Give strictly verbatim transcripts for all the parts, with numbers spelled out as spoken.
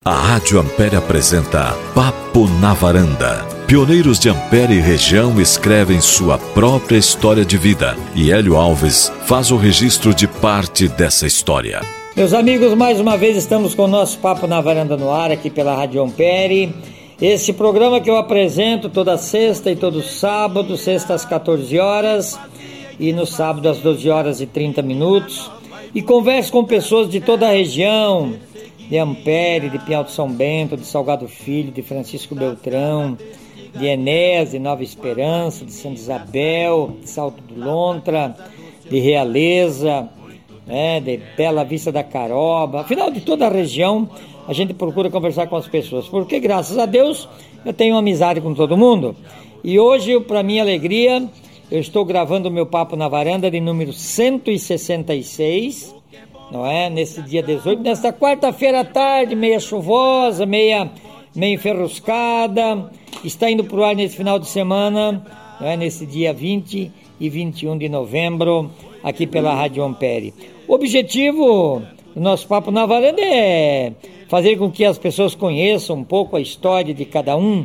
A Rádio Ampere apresenta Papo na Varanda. Pioneiros de Ampere e região escrevem sua própria história de vida e Hélio Alves faz o registro de parte dessa história. Meus amigos, mais uma vez estamos com o nosso Papo na Varanda no ar aqui pela Rádio Ampere. Esse programa que eu apresento toda sexta e todo sábado, sexta às quatorze horas e no sábado às doze horas e trinta minutos. E converso com pessoas de toda a região, de Ampere, de Pinhal de São Bento, de Salgado Filho, de Francisco Beltrão, de Enéas, de Nova Esperança, de Santa Isabel, de Salto do Lontra, de Realeza, né, de Bela Vista da Caroba, afinal de toda a região a gente procura conversar com as pessoas, porque graças a Deus eu tenho amizade com todo mundo. E hoje, para minha alegria, eu estou gravando o meu Papo na Varanda de número cento e sessenta e seis, não é? Nesse dia dezoito, nesta quarta-feira à tarde, meia chuvosa, meia, meia enferruscada, está indo para o ar nesse final de semana, não é? Nesse dia vinte e vinte e um de novembro, aqui pela Rádio Ampere. O objetivo do nosso Papo na Varanda é fazer com que as pessoas conheçam um pouco a história de cada um.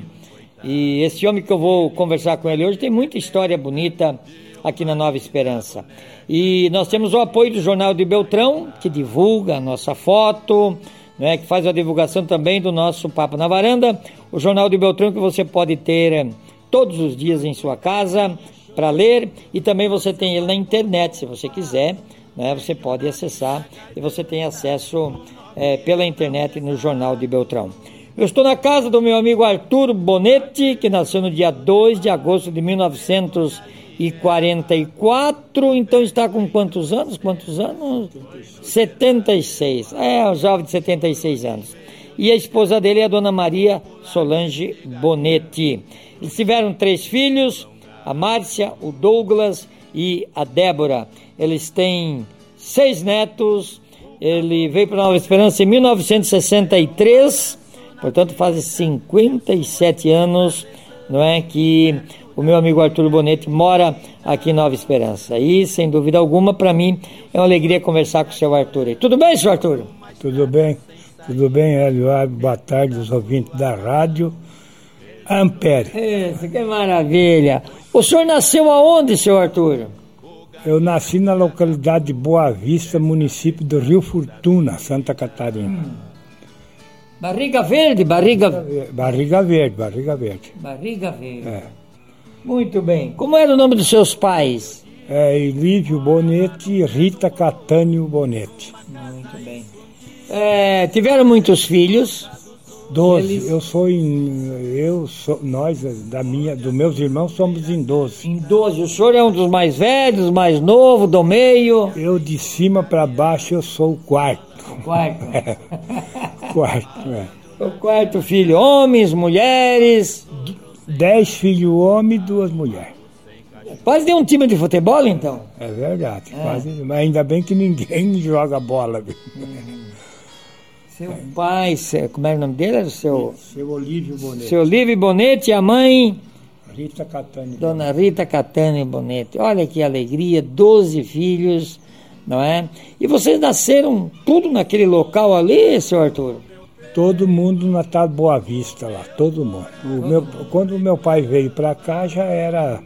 E esse homem que eu vou conversar com ele hoje tem muita história bonita aqui na Nova Esperança. E nós temos o apoio do Jornal de Beltrão, que divulga a nossa foto, né, que faz a divulgação também do nosso Papo na Varanda. O Jornal de Beltrão que você pode ter eh, todos os dias em sua casa para ler, e também você tem ele na internet, se você quiser, né, você pode acessar e você tem acesso eh, pela internet no Jornal de Beltrão. Eu estou na casa do meu amigo Arthur Bonetti, que nasceu no dia dois de agosto de mil novecentos e quarenta e quatro, então está com quantos anos? Quantos anos? setenta e seis. É, um jovem de setenta e seis anos. E a esposa dele é a dona Maria Solange Bonetti. Eles tiveram três filhos, a Márcia, o Douglas e a Débora. Eles têm seis netos. Ele veio para Nova Esperança em mil novecentos e sessenta e três, portanto faz cinquenta e sete anos, não é, que o meu amigo Arthur Bonetti mora aqui em Nova Esperança. E, sem dúvida alguma, para mim é uma alegria conversar com o seu Arthur aí. Tudo bem, senhor Arthur? Tudo bem, tudo bem, Hélio. Boa tarde, os ouvintes da Rádio Ampere. Isso, que maravilha. O senhor nasceu aonde, seu Arthur? Eu nasci na localidade de Boa Vista, município do Rio Fortuna, Santa Catarina. Hum. Barriga Verde, barriga... Barriga Verde, Barriga Verde. Barriga Verde. É. Muito bem. Como era o nome dos seus pais? É Elívio Bonetti e Rita Catânio Bonetti. Muito bem. É, tiveram muitos filhos? Doze. Eles... Eu sou em... Eu sou... Nós, da minha, dos meus irmãos, somos em doze. Em doze. O senhor é um dos mais velhos, mais novo, do meio? Eu, de cima para baixo, eu sou o quarto. O quarto? É. Quarto, é. O quarto filho. Homens, mulheres? Dez filhos homens e duas mulheres. Quase deu um time de futebol, então? É verdade. É. Quase, mas ainda bem que ninguém joga bola. Hum. Seu é. pai, seu, como era o nome dele? Era o seu... Seu Olívio Bonetti. Seu Olívio Bonetti e a mãe? Rita Catânio. Dona Rita Catânio Bonetti. Olha que alegria, doze filhos, não é? E vocês nasceram tudo naquele local ali, seu Arthur? Todo mundo na tá Boa Vista lá, todo mundo. O meu, quando o meu pai veio para cá já era,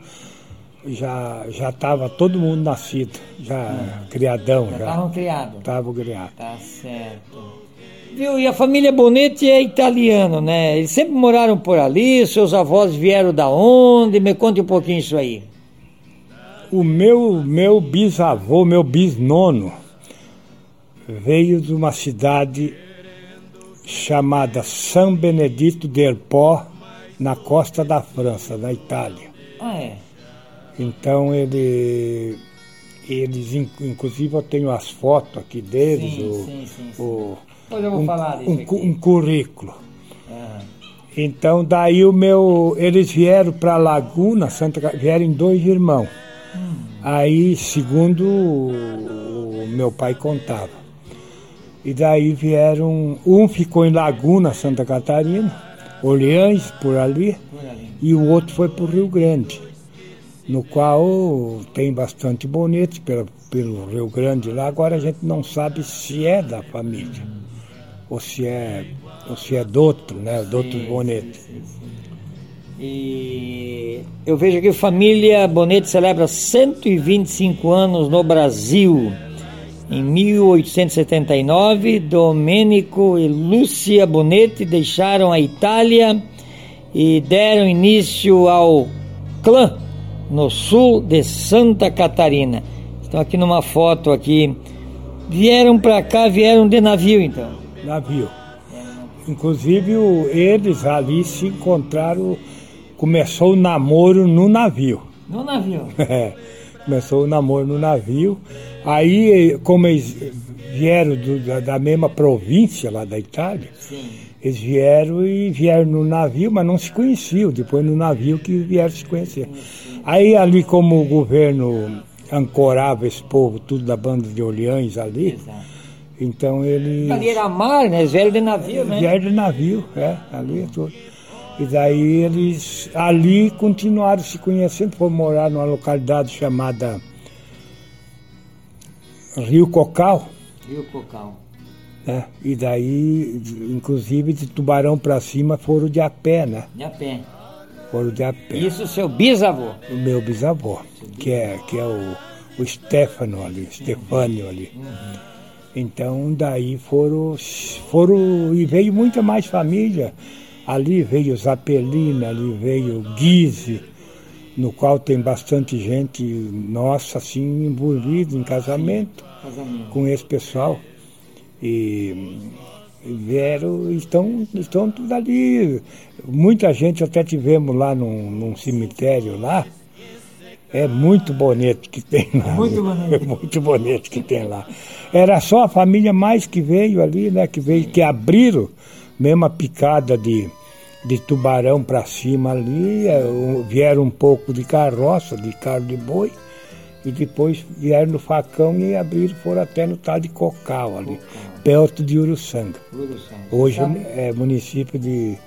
já já estava todo mundo nascido, já hum. criadão. Já estavam criados? Estavam criados. Tá certo. Viu, e a família Bonetti é italiana, né? Eles sempre moraram por ali, seus avós vieram da onde? Me conte um pouquinho isso aí. O meu, meu bisavô, meu bisnono, veio de uma cidade chamada São Benedito del Po, na costa da França, da Itália. Ah, é? Então ele, eles, inclusive eu tenho as fotos aqui deles, sim, o, sim, sim, sim. o, Depois eu vou um, falar disso um, aqui. um currículo. Ah. Então daí o meu, eles vieram para Laguna, Santa, vieram dois irmãos. Hum. Aí, segundo o, o meu pai contava. E daí vieram, um ficou em Laguna, Santa Catarina, Orleans, por ali, por ali. E o outro foi para o Rio Grande, no qual tem bastante bonete pelo, pelo Rio Grande lá. Agora a gente não sabe se é da família, ou se é ou se é Doutor, né? Doutor Bonetti. Sim, sim. E eu vejo que a família Bonetti celebra cento e vinte e cinco anos no Brasil. Em mil oitocentos e setenta e nove, Domenico e Lúcia Bonetti deixaram a Itália e deram início ao clã no sul de Santa Catarina. Estão aqui numa foto aqui. Vieram para cá, vieram de navio então. Navio. Inclusive eles ali se encontraram. Começou o namoro no navio. No navio? É, começou o namoro no navio. Aí, como eles vieram do, da, da mesma província lá da Itália, sim, eles vieram e vieram no navio, mas não se conheciam. Depois no navio que vieram se conhecer. Sim. Aí ali, como o governo ancorava esse povo, tudo da banda de Orleans ali, exato, então eles... Ali era mar, né? Eles vieram de navio, né? Vieram de navio, é, ali é tudo. E daí eles ali continuaram se conhecendo, foram morar numa localidade chamada Rio Cocal. Rio Cocal. Né? E daí, inclusive, de Tubarão para cima foram de a pé, né? De a pé. Foram de a pé. Isso o seu bisavô? O meu bisavô, que é, que é o, o Stefano ali, uhum. Stefânio ali. Uhum. Então daí foram, foram, e veio muita mais família. Ali veio Zapelina, ali veio Guise, no qual tem bastante gente nossa, assim, envolvida em casamento, casamento. Com esse pessoal. E vieram, estão, estão tudo ali. Muita gente até tivemos lá num, num cemitério lá. É muito bonito que tem lá. Muito bonito. É muito bonito que tem lá. Era só a família mais que veio ali, né? Que veio, que abriram. Mesma picada de, de Tubarão para cima ali, vieram um pouco de carroça, de carro de boi, e depois vieram no facão e abriram, foram até no tal de Cocal ali, Cocal. Perto de Uruçanga. Uruçanga. Hoje sabe? É município de...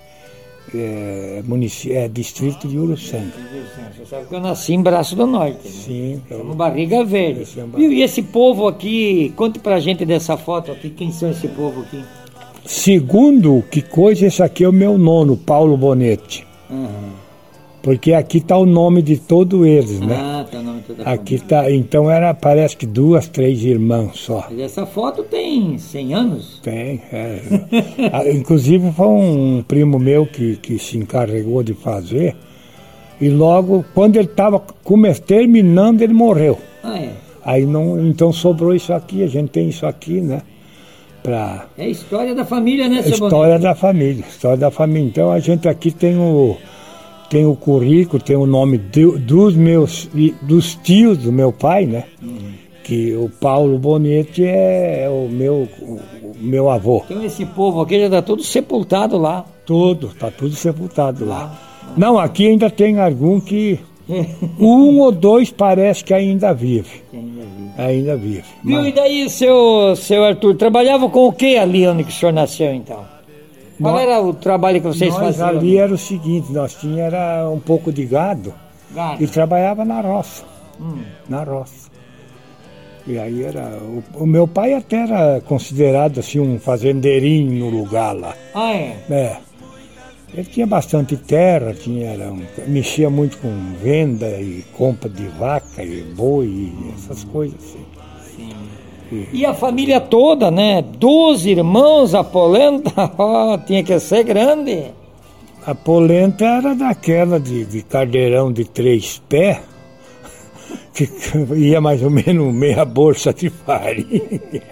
É, município, é distrito de Uruçanga. Você sabe que eu nasci em Braço do Norte, né? Sim. Eu... No Barriga Verde. É e esse povo aqui, conte pra gente dessa foto aqui, quem são esse povo aqui? Segundo, que coisa, esse aqui é o meu nono, Paulo Bonetti. Uhum. Porque aqui está o nome de todos eles, né? Ah, tá o nome de toda a Aqui está, então era, parece que duas, três irmãos só. Mas essa foto tem cem anos? Tem, é. Inclusive foi um primo meu que, que se encarregou de fazer, e logo, quando ele estava terminando, ele morreu. Ah, é? Aí não, então sobrou isso aqui, a gente tem isso aqui, né? Pra... É a história da família, né, seu História Bonetti? da família, história da família. Então a gente aqui tem o, tem o currículo, tem o nome de, dos meus, dos tios do meu pai, né? Uhum. Que o Paulo Bonetti é, é o meu, o, o meu avô. Então esse povo aqui já está tudo sepultado lá. Tudo, está tudo sepultado lá. lá. Não, aqui ainda tem algum que... um ou dois parece que ainda vive. Que ainda vive. Ainda vive. Viu, mas... E daí, seu, seu Arthur, trabalhava com o que ali onde que o senhor nasceu, então? Qual nós, era o trabalho que vocês nós faziam? Ali era o seguinte, nós tínhamos era um pouco de gado, gado. E trabalhava na roça. Hum. Na roça. E aí era... O, o meu pai até era considerado assim um fazendeirinho no lugar lá. Ah, é? É. Ele tinha bastante terra, tinha, era um, mexia muito com venda e compra de vaca e boi e essas coisas assim. Sim. E, e a família toda, né? Doze irmãos, a polenta, oh, tinha que ser grande. A polenta era daquela de, de caldeirão de três pés, que ia mais ou menos meia bolsa de farinha.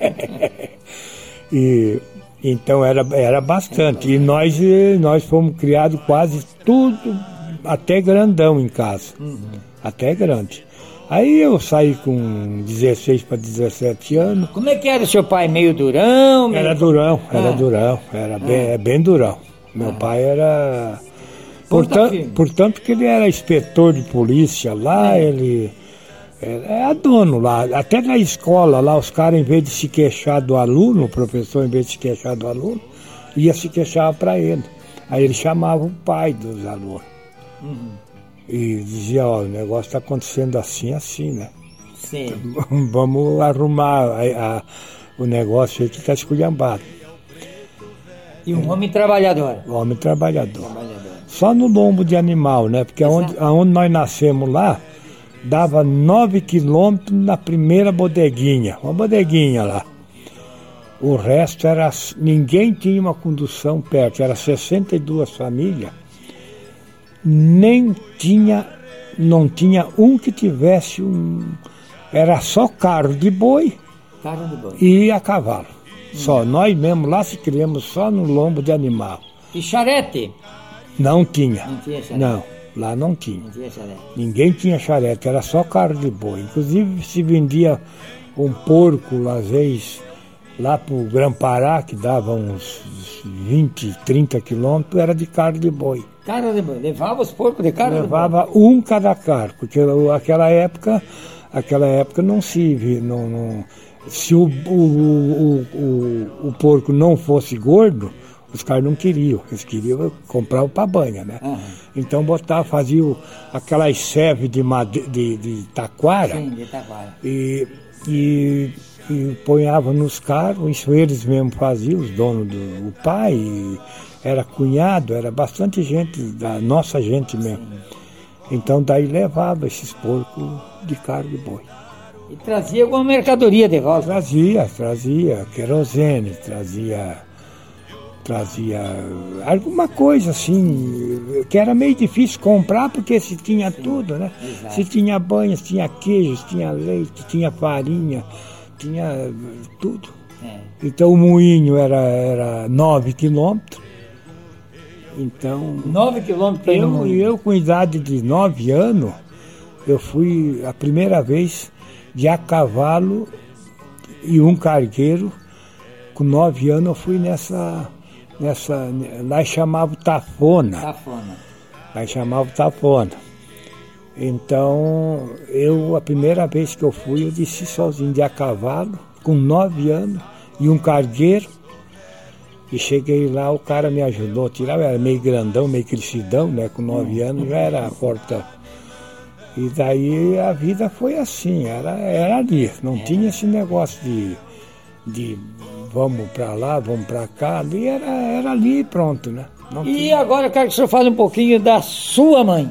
E... Então era, era bastante. E nós, nós fomos criados quase tudo, até grandão em casa. Uhum. Até grande. Aí eu saí com dezesseis para dezessete anos. Como é que era o seu pai? Meio durão? Meio... Era durão, era ah. durão. Era ah. bem, é bem durão. Meu ah. pai era... Portanto, portanto que ele era inspetor de polícia lá, é. ele... É dono lá, até na escola lá, os caras, em vez de se queixar do aluno, o professor, em vez de se queixar do aluno, ia se queixar para ele. Aí ele chamava o pai dos alunos. Uhum. E dizia, ó, o negócio está acontecendo assim, assim, né? Sim. Vamos arrumar a, a, o negócio aí que está esculhambado. E um homem trabalhador. Homem trabalhador. trabalhador. Só no lombo de animal, né? Porque aonde, aonde nós nascemos lá, dava nove quilômetros na primeira bodeguinha. Uma bodeguinha lá. O resto era... Ninguém tinha uma condução perto. Era sessenta e duas famílias. Nem tinha... Não tinha um que tivesse um... Era só carro de boi. Carro de boi. E a cavalo. Hum. Só. Nós mesmo lá se criamos só no lombo de animal. E charrete? Não tinha. Não tinha charrete? Não, lá não tinha. Não tinha charrete. Ninguém tinha charrete, era só carro de boi. Inclusive se vendia um porco, às vezes, lá pro Grã-Pará, que dava uns vinte, trinta quilômetros, era de carro de boi. Carro de boi? Levava os porcos de carro Levava de boi? um cada carro, porque aquela época, aquela época não se via, não, não, se o, o, o, o, o porco não fosse gordo, os caras não queriam, eles queriam comprar para banha, né? Uhum. Então botava, fazia aquelas serves de, made, de, de taquara. Sim, de taquara. E, e, e ponhava nos carros, isso eles mesmos faziam, os donos do o pai, era cunhado, era bastante gente, da nossa gente mesmo. Sim. Então daí levava esses porcos de carro de boi. E trazia alguma mercadoria de volta? Trazia, trazia querosene, trazia... trazia alguma coisa assim, que era meio difícil comprar, porque se tinha Sim, tudo, né? Exato. Se tinha banha, se tinha queijo, se tinha leite, tinha farinha, tinha tudo. É. Então o moinho era, era nove quilômetros. Então... Nove quilômetros para ir no moinho. Eu, com idade de nove anos, eu fui a primeira vez de a cavalo e um cargueiro. Com nove anos eu fui nessa... Nessa, lá chamava Tafona. Tafona. Lá chamava Tafona. Então, eu, a primeira vez que eu fui, eu desci sozinho de a cavalo, com nove anos, e um cargueiro. E cheguei lá, o cara me ajudou a tirar, eu era meio grandão, meio crescidão, né? Com nove anos já era fortão. E daí a vida foi assim, era, era ali, não tinha esse negócio de... de vamos para lá, vamos para cá, ali era, era ali pronto, né? Não e tinha... agora eu quero que o senhor fale um pouquinho da sua mãe.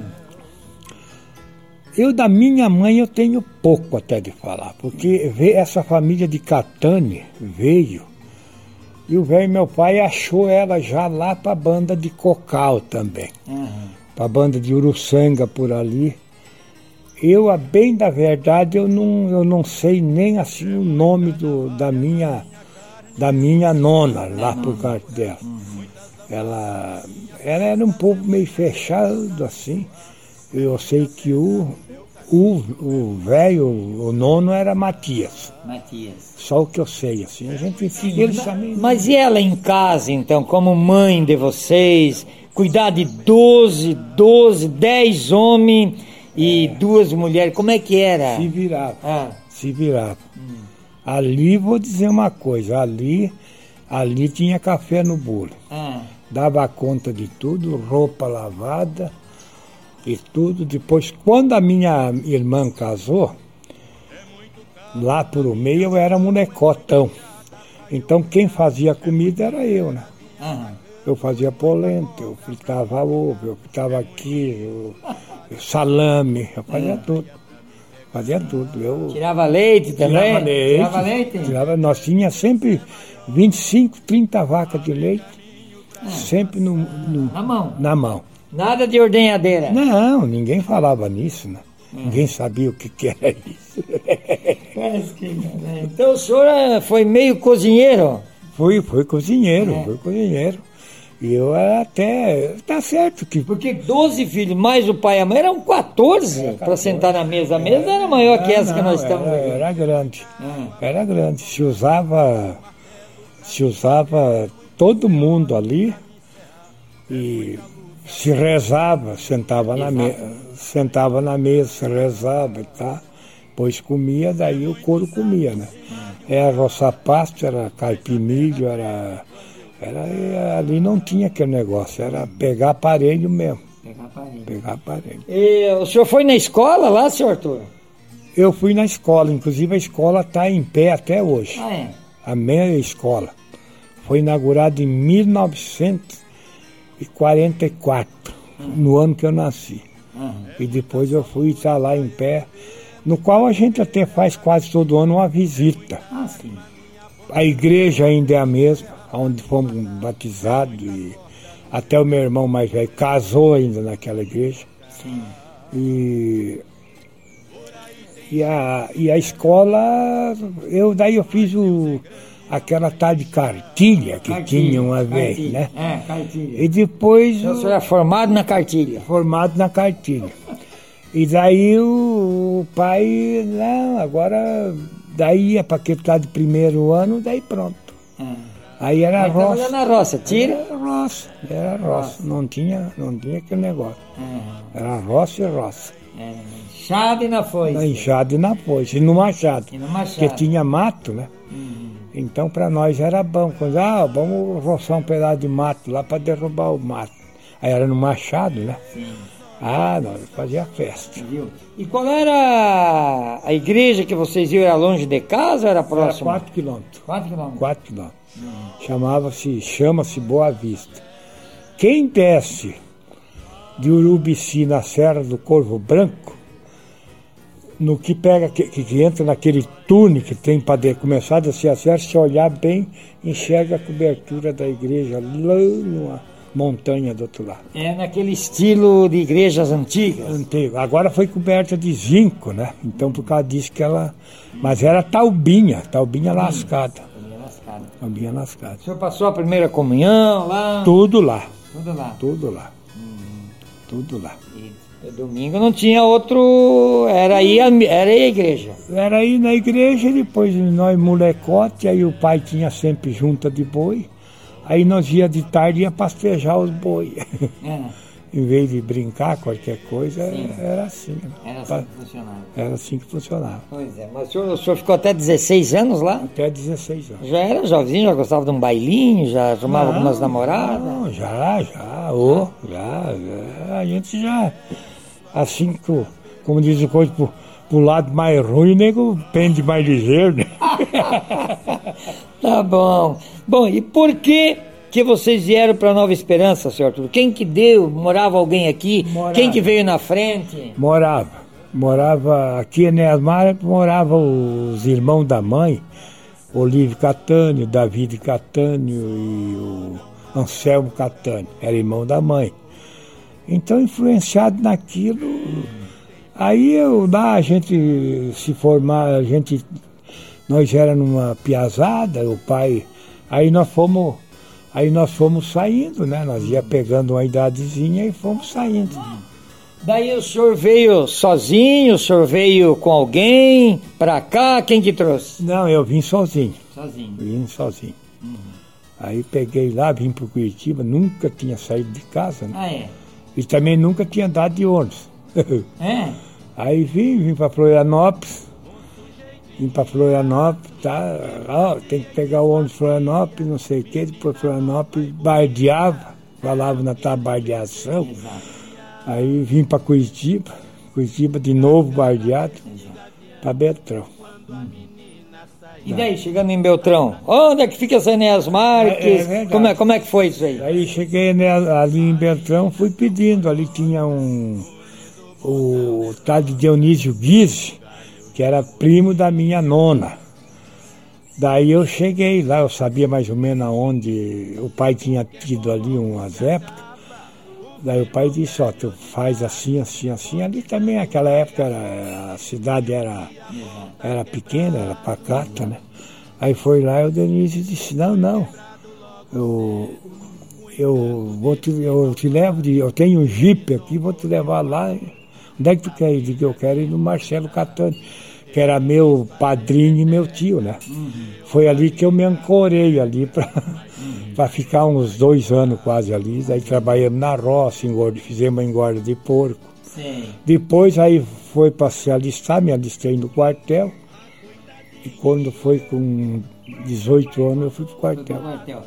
Eu, da minha mãe, eu tenho pouco até de falar, porque essa família de Catane veio, e o velho meu pai achou ela já lá para a banda de Cocal também, uhum. Para a banda de Uruçanga por ali. Eu, a bem da verdade, eu não, eu não sei nem assim o nome do, da minha... da minha nona, lá uhum. Por causa dela. Uhum. Ela, ela era um pouco meio fechado, assim. Eu sei que o o o velho, o nono era Matias. Matias. Só o que eu sei, assim. A gente, Sim, eles também... Mas e ela em casa, então, como mãe de vocês, cuidar de doze, doze, dez homens e é. duas mulheres, como é que era? Se virava, ah. se virava. Hum. Ali, vou dizer uma coisa, ali, ali tinha café no bolo. Ah. Dava conta de tudo, roupa lavada e tudo. Depois, quando a minha irmã casou, lá por o meio eu era molecotão. Então quem fazia comida era eu, né? Ah. Eu fazia polenta, eu fritava ovo, eu fritava queijo, salame, eu fazia ah. tudo. Fazia tudo. Eu tirava leite também? Tirava leite. Tirava leite? Tirava, nós tínhamos sempre vinte e cinco, trinta vacas de leite. Ah. Sempre no, no, na mão? Na mão. Nada de ordenhadeira? Não, ninguém falava nisso, né? Hum. Ninguém sabia o que, que era isso. Parece que não, né? Então o senhor foi meio cozinheiro? Fui, fui cozinheiro, é. fui cozinheiro. E eu era até... Tá certo que... Porque doze filhos, mais o pai e a mãe, eram quatorze para sentar na mesa. A mesa era maior que essa não, que nós estamos era, era grande. Hum. Era grande. Se usava... Se usava todo mundo ali e se rezava, sentava na, me, sentava na mesa, se rezava e tá. Depois comia, daí o couro comia, né? Hum. Era roça-pasto, era caipimilho, era... Era, ali não tinha aquele negócio, era pegar aparelho mesmo. Pegar aparelho. Pegar aparelho. E o senhor foi na escola lá, senhor Arthur? Eu fui na escola, inclusive a escola está em pé até hoje. Ah, é? A minha escola. foi inaugurado em mil novecentos e quarenta e quatro, uhum. no ano que eu nasci. Uhum. E depois eu fui estar lá em pé, no qual a gente até faz quase todo ano uma visita. Ah, sim. A igreja ainda é a mesma, onde fomos batizados, e até o meu irmão mais velho casou ainda naquela igreja. Sim. E, e, a, e a escola, eu, daí eu fiz o, aquela tal de cartilha que cartilha, tinha uma vez, cartilha, né? É, cartilha. E depois... Então, o senhor é formado na cartilha? Formado na cartilha. E daí o, o pai, não, agora, daí ia para aquele tal de primeiro ano, daí pronto. É. Aí era Aí roça. Era na roça, tira? Era roça, era roça. roça. Não tinha, não tinha aquele negócio. Uhum. Era roça e roça. É, enxada e na foice. Na enxada e na foice, e no machado. E no machado. Porque tinha mato, né? Uhum. Então para nós era bom. Quando, ah, vamos roçar um pedaço de mato lá para derrubar o mato. Aí era no machado, né? Sim. Ah, nós fazia festa. Viu? E qual era a igreja que vocês iam? Era longe de casa ou era próximo? Era quatro quilômetros. quatro quilômetros? quatro quilômetros. Uhum. Chamava-se, chama-se Boa Vista. Quem desce de Urubici na Serra do Corvo Branco, no que pega, que, que entra naquele túnel que tem para começar a descer a serra, se olhar bem, enxerga a cobertura da igreja lá numa montanha do outro lado. É naquele estilo de igrejas antigas? Antigo. Agora foi coberta de zinco, né? Então por causa disso que ela... Mas era taubinha, taubinha hum. lascada. Taubinha lascada. O senhor passou a primeira comunhão lá? Tudo lá. Tudo lá? Tudo lá. Hum. Tudo lá. E domingo não tinha outro... Era aí a, era aí a igreja? Era aí na igreja, depois nós molecote, aí o pai tinha sempre junta de boi. Aí nós ia de tarde ia pastejar os boi. É. Em vez de brincar, qualquer coisa, Sim. era assim. Né? Era assim que funcionava. Era assim que funcionava. Pois é, mas o senhor, o senhor ficou até dezesseis anos lá? Até dezesseis anos. Já era jovenzinho, já gostava de um bailinho, já tomava não, algumas namoradas? Não, já, já, oh, já, já, a gente já, assim, como diz o coisa, pro, pro lado mais ruim, o nego pende mais ligeiro, né? Tá bom. Bom, e por que que vocês vieram para Nova Esperança, senhor Arthur? Quem que deu? Morava alguém aqui? Morava. Quem que veio na frente? Morava. Morava aqui em Neasmar, moravam os irmãos da mãe, Olívio Catânio, David Catânio e o Anselmo Catânio. Era irmão da mãe. Então, influenciado naquilo, aí eu, lá a gente se formar, a gente, nós era numa piazada, o pai, aí nós fomos... Aí nós fomos saindo, né? Nós ia pegando uma idadezinha e fomos saindo. Daí o senhor veio sozinho, o senhor veio com alguém pra cá? Quem que trouxe? Não, eu vim sozinho. Sozinho? Vim sozinho. Uhum. Aí peguei lá, vim pro Curitiba, nunca tinha saído de casa, né? Ah, é? E também nunca tinha andado de ônibus. É? Aí vim, vim pra Florianópolis. Vim para Florianópolis, tá? Ah, tem que pegar o ônibus Florianópolis, não sei o que, depois Florianópolis bardeava, falava na tabardeação. Exato. Aí vim para Curitiba, Curitiba de novo bardeado, para Beltrão. Uhum. E daí, chegando em Beltrão, onde é que fica essa Enéas Marques? É, é como, é, como é que foi isso aí? Aí cheguei ali em Beltrão, fui pedindo, ali tinha um, o tal de Dionísio Guise, que era primo da minha nona. Daí eu cheguei lá, eu sabia mais ou menos aonde o pai tinha tido ali umas épocas. Daí o pai disse, ó, tu faz assim, assim, assim. Ali também, naquela época, era, a cidade era, era pequena, era pacata, né? Aí foi lá e o Denise disse, não, não, eu, eu, vou te, eu te levo, de, eu tenho um jipe aqui, vou te levar lá. Onde é que tu quer ir? Eu digo, eu quero ir no Marcelo Catânio, que era meu padrinho e meu tio, né? Uhum. Foi ali que eu me ancorei ali para uhum. ficar uns dois anos quase ali. Daí trabalhamos na roça, engorda, fizemos uma engorda de porco. Sim. Depois aí foi para se alistar, me alistei no quartel. E quando foi com dezoito anos eu fui pro quartel.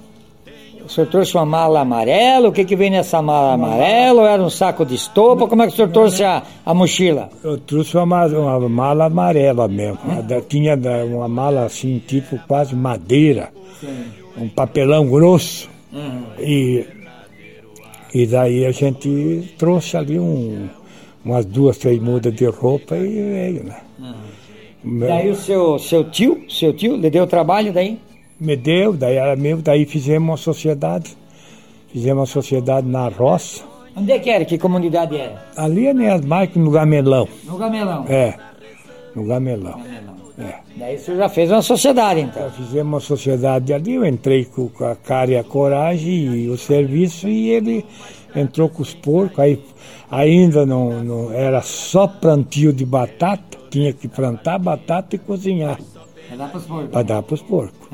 O senhor trouxe uma mala amarela? O que que vem nessa mala amarela? Ou era um saco de estopa? Como é que o senhor trouxe a, a mochila? Eu trouxe uma, uma mala amarela mesmo. Hum? Tinha uma mala assim, tipo quase madeira. Sim. um papelão grosso. Uhum. E, e daí a gente trouxe ali um, umas duas, três mudas de roupa e veio, né? Uhum. Daí o seu, seu tio, seu tio, lhe deu trabalho daí? Me deu, daí era meu, daí fizemos uma sociedade. Fizemos uma sociedade na roça. Onde é que era? Que comunidade era? Ali é nas marcas, no Gamelão. No Gamelão? É, no Gamelão. Gamelão. É. Daí você já fez uma sociedade, então? Já fizemos uma sociedade ali, eu entrei com a cara e a coragem e o serviço, e ele entrou com os porcos, aí ainda não, não era só plantio de batata, tinha que plantar batata e cozinhar. Para dar para os porcos? Para dar para os porcos.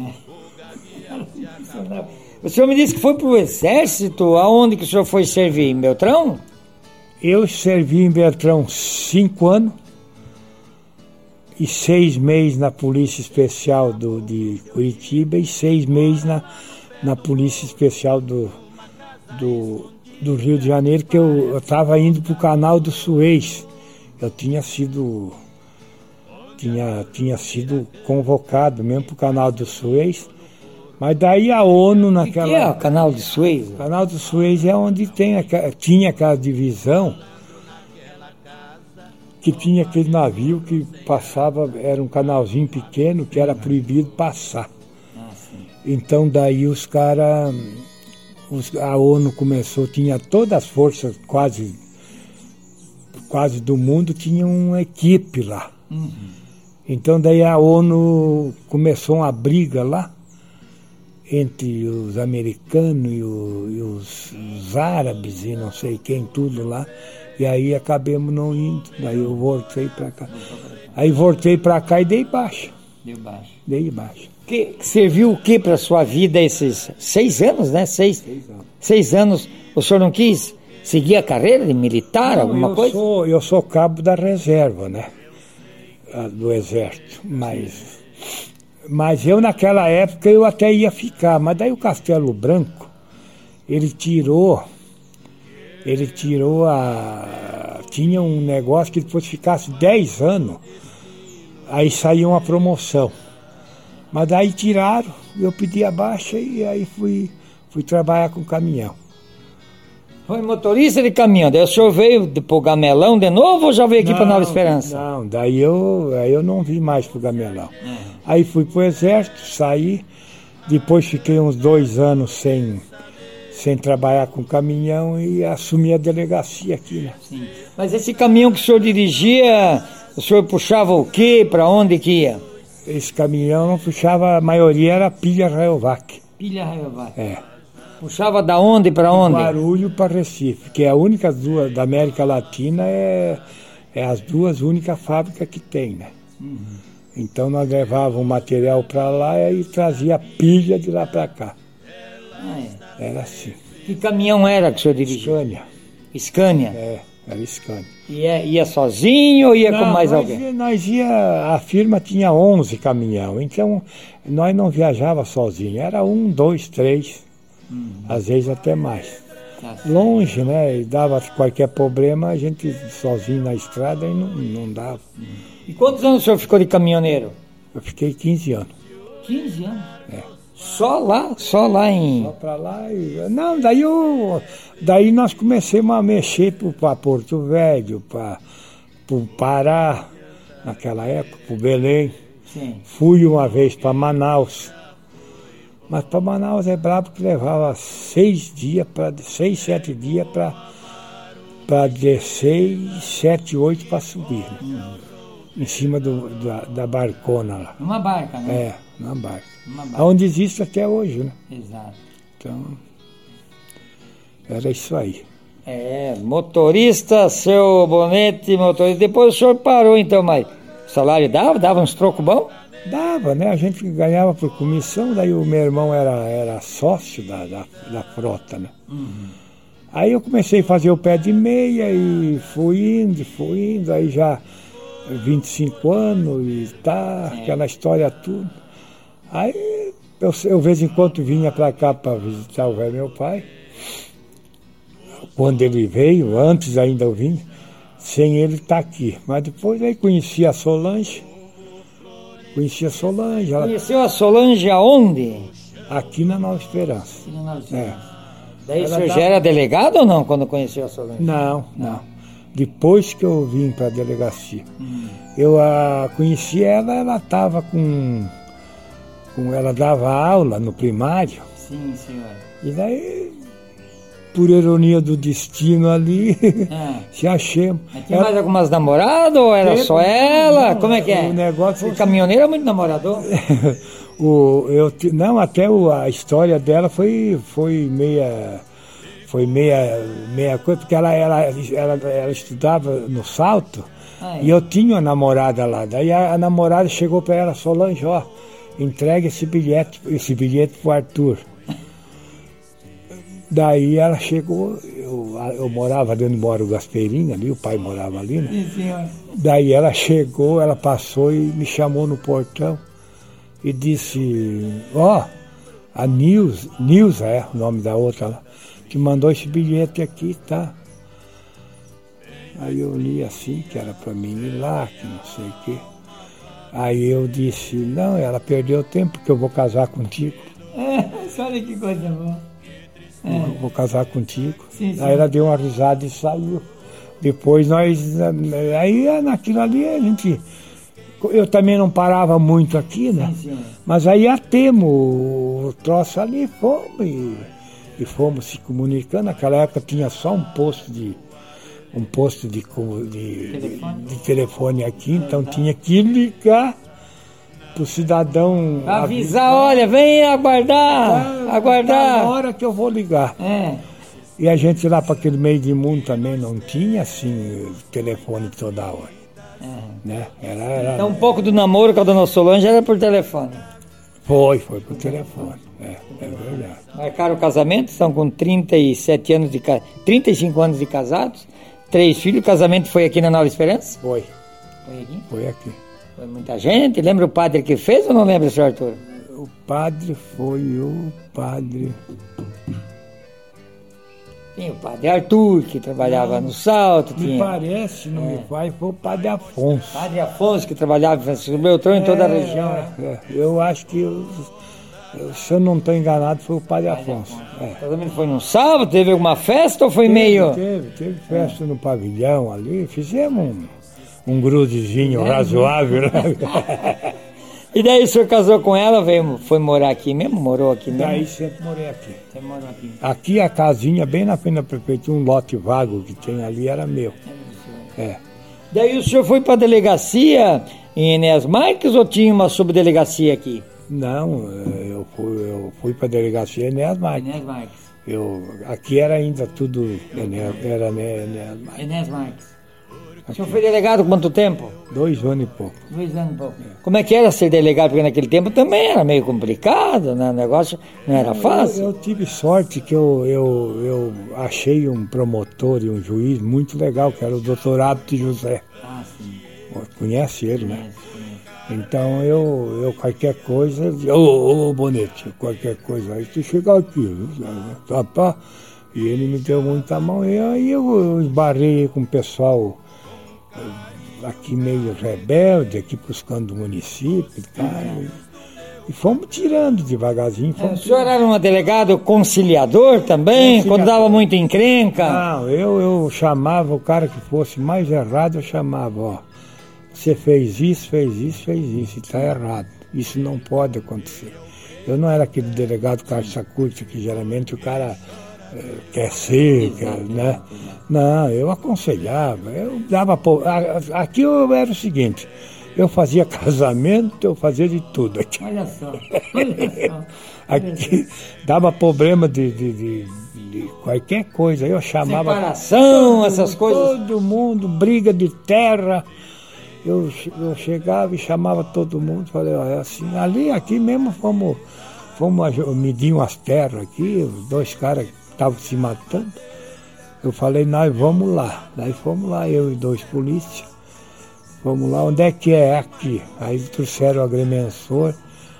É. O senhor me disse que foi para o exército, aonde que o senhor foi servir? Em Beltrão? Eu servi em Beltrão cinco anos e seis meses na Polícia Especial do, de Curitiba e seis meses na, na Polícia Especial do, do, do Rio de Janeiro, que eu estava indo para o canal do Suez. Eu tinha sido, tinha, tinha sido convocado mesmo para o canal do Suez. Mas daí a ONU naquela... O que é o canal de Suez? O canal do Suez é onde tem, tinha aquela divisão que tinha aquele navio que passava, era um canalzinho pequeno que era proibido passar. Ah, sim. Então daí os caras, a ONU começou, tinha todas as forças quase, quase do mundo, tinha uma equipe lá. Uhum. Então daí a ONU começou uma briga lá entre os americanos e, o, e os, os árabes e não sei quem, tudo lá. E aí acabamos não indo. Daí eu voltei para cá. Aí voltei para cá e dei baixa. Deu baixa. Dei baixa. Que, serviu o que para sua vida esses seis anos, né? Seis, Seis anos. Seis anos. O senhor não quis seguir a carreira de militar, Não, alguma eu coisa? Sou, eu sou cabo da reserva, né? Do exército. Mas... Mas eu naquela época eu até ia ficar, mas daí o Castelo Branco, ele tirou, ele tirou a... Tinha um negócio que depois ficasse dez anos, aí saía uma promoção. Mas daí tiraram, eu pedi a baixa e aí fui, fui trabalhar com caminhão. Foi motorista de caminhão, daí o senhor veio pro Gamelão de novo ou já veio aqui para Nova Esperança? Não, daí eu, aí eu não vim mais pro Gamelão. Uhum. Aí fui pro exército, saí, depois fiquei uns dois anos sem, sem trabalhar com caminhão e assumi a delegacia aqui, né? Sim. Mas esse caminhão que o senhor dirigia, o senhor puxava o quê? Para onde que ia? Esse caminhão não puxava, a maioria era pilha Rayovac. Pilha Rayovac. É. Puxava da onde para onde? Guarulhos para Recife, que é a única duas da América Latina, é, é as duas únicas fábricas que tem, né? Uhum. Então nós levávamos o material para lá e aí trazia pilha de lá para cá. Ah, é. Era assim. Que caminhão era que o senhor dirigia? Scania. Scania? É, era Scania. E ia, ia sozinho ou ia não, com mais nós alguém? Ia, nós ia, a firma tinha onze caminhão, então nós não viajava sozinho, era um, dois, três. Uhum. Às vezes até mais. Tá longe, né? E dava qualquer problema, a gente sozinho na estrada e não, não dava. Uhum. E quantos anos o senhor ficou de caminhoneiro? Eu fiquei quinze anos. quinze anos? É. Só lá? Só lá em... Só pra lá e... Não, daí eu... Daí nós começamos a mexer para Porto Velho, para o Pará, naquela época, para o Belém. Sim. Fui uma vez para Manaus. Mas para Manaus é brabo que levava seis dias, pra, seis, sete dias para descer e sete, oito para subir. Né? Uhum. Em cima do, da, da barcona lá. Uma barca, né? É, uma barca. Uma barca. Onde existe até hoje, né? Exato. Então, era isso aí. É, motorista, seu Bonete, motorista. Depois o senhor parou então, mas o salário dava? Dava uns trocos bons? Dava, né? A gente ganhava por comissão, daí o meu irmão era, era sócio da, da, da frota, né? Uhum. Aí eu comecei a fazer o pé de meia e fui indo, fui indo, aí já vinte e cinco anos e tá, é. Aquela história tudo. Aí eu, eu vez em quando vinha pra cá para visitar o velho meu pai. Quando ele veio, antes ainda eu vim, sem ele estar aqui. Mas depois aí conheci a Solange. Conheci a Solange. Ela... Conheceu a Solange aonde? Aqui na Nova Esperança. Aqui na Nova Esperança. É. Daí o Ela senhor dá- já era delegado ou não, quando conheceu a Solange? Não, não. Depois que eu vim para a delegacia. Hum. Eu a conheci ela, ela estava com, com. Ela dava aula no primário. Sim, senhor. E daí, por ironia do destino ali, Ah. se achemos. Mas tinha mais algumas namoradas ou era só ela? Não, Como é que é? o negócio- O caminhoneiro é muito namorador? o, eu, ti- não, até o, a história dela foi, foi meia. Foi meia, meia coisa, porque ela, ela, ela, ela estudava no Salto. Ah, é? E eu tinha uma namorada lá. Daí a, a namorada chegou para ela, Solange, ó, entrega esse bilhete, esse bilhete pro Arthur. Daí ela chegou, eu, eu morava dentro do Moro Gaspeirinho ali, o pai morava ali, né? Sim, senhor. Daí ela chegou, ela passou e me chamou no portão e disse, ó, a Nilza, Nilza é o nome da outra lá, que mandou esse bilhete aqui, tá? Aí eu li assim, que era para mim ir lá, que não sei o quê. Aí eu disse, não, ela perdeu tempo, porque eu vou casar contigo. É, olha que coisa boa. Eu vou casar contigo. Sim, sim. Aí ela deu uma risada e saiu. Depois nós, aí naquilo ali a gente, eu também não parava muito aqui, né? Sim, sim. Mas aí atemos o troço ali, fomos e, e fomos se comunicando. Naquela época tinha só um posto de um posto de, co- de, Telefone. de, de telefone aqui, então tinha que ligar para o cidadão Avisar, olha, vem aguardar, "Ah, Na aguardar. hora que eu vou ligar. É, E a gente lá para aquele meio de mundo também não tinha assim telefone toda hora, é. né? Era, era, Então um pouco do namoro com a dona Solange era por telefone. Foi, foi por telefone, é, é verdade. Marcaram o casamento, estão com trinta e sete anos de ca- trinta e cinco anos de casados, três filhos. O casamento foi aqui na Nova Esperança? Foi, Foi aqui. foi aqui. Foi muita gente. Lembra o padre que fez ou não lembra, senhor Arthur? O padre foi o padre. Tinha o padre Arthur, que trabalhava no Salto. Me Tinha parece, não me faz, foi o padre Afonso. o padre Afonso, que trabalhava em Francisco Beltrão, em toda a É, região. Né? é, eu acho que, eu, eu- se eu não estou enganado, foi o padre Afonso. É. O casamento foi num sábado? Teve alguma festa ou foi meio... Teve, teve festa no pavilhão ali, fizemos um, um grudezinho razoável, né? E daí o senhor casou com ela, veio, foi morar aqui mesmo? Morou aqui mesmo? Daí sempre morei aqui. Você morou aqui. Aqui a casinha, bem na frente da prefeitura, um lote vago que tem ali, era meu. É. Daí o senhor foi para a delegacia em Enéas Marques ou tinha uma subdelegacia aqui? Não, eu fui, eu fui para a delegacia Enéas Marques. Enéas Marques. Eu, aqui era ainda tudo Enéas, era né, Enéas Marques. Enéas Marques. O senhor foi delegado quanto tempo? Dois anos e pouco. Dois anos e pouco. Como é que era ser delegado? Porque naquele tempo também era meio complicado, né? O negócio não era fácil. Eu, eu tive sorte que eu, eu, eu achei um promotor e um juiz muito legal, que era o doutor Abte José. Ah, sim. Conhece ele, né? Então eu, eu qualquer coisa, ô, ô Bonete, qualquer coisa, aí tu chega aqui, tá, tá? E ele me deu muita mão, e aí eu, eu esbarrei com o pessoal eh, aqui meio rebelde, aqui buscando o município e tal, e, e fomos tirando devagarzinho. O Fomos senhor era um delegado conciliador também, Conciliador. quando dava muita encrenca? Não, eu, eu chamava o cara que fosse mais errado, eu chamava, ó, você fez isso, fez isso, fez isso, e está errado. Isso não pode acontecer. Eu não era aquele delegado calça curta que geralmente o cara eh, quer ser, quer, né? Não, eu aconselhava, eu dava... po- a- Aqui eu era o seguinte, eu fazia casamento, eu fazia de tudo aqui. Olha só, olha só. Aqui dava problema de, de, de, de qualquer coisa, eu chamava... Separação, essas coisas. Todo mundo, briga de terra. Eu, che- eu chegava e chamava todo mundo, falei, ó, é assim, ali, aqui mesmo fomos, fomos aj- medir umas terras aqui, os dois caras estavam se matando. Eu falei, nós vamos lá. Daí fomos lá, eu e dois polícias. Vamos lá, onde é que é? É aqui. Aí trouxeram o agrimensor.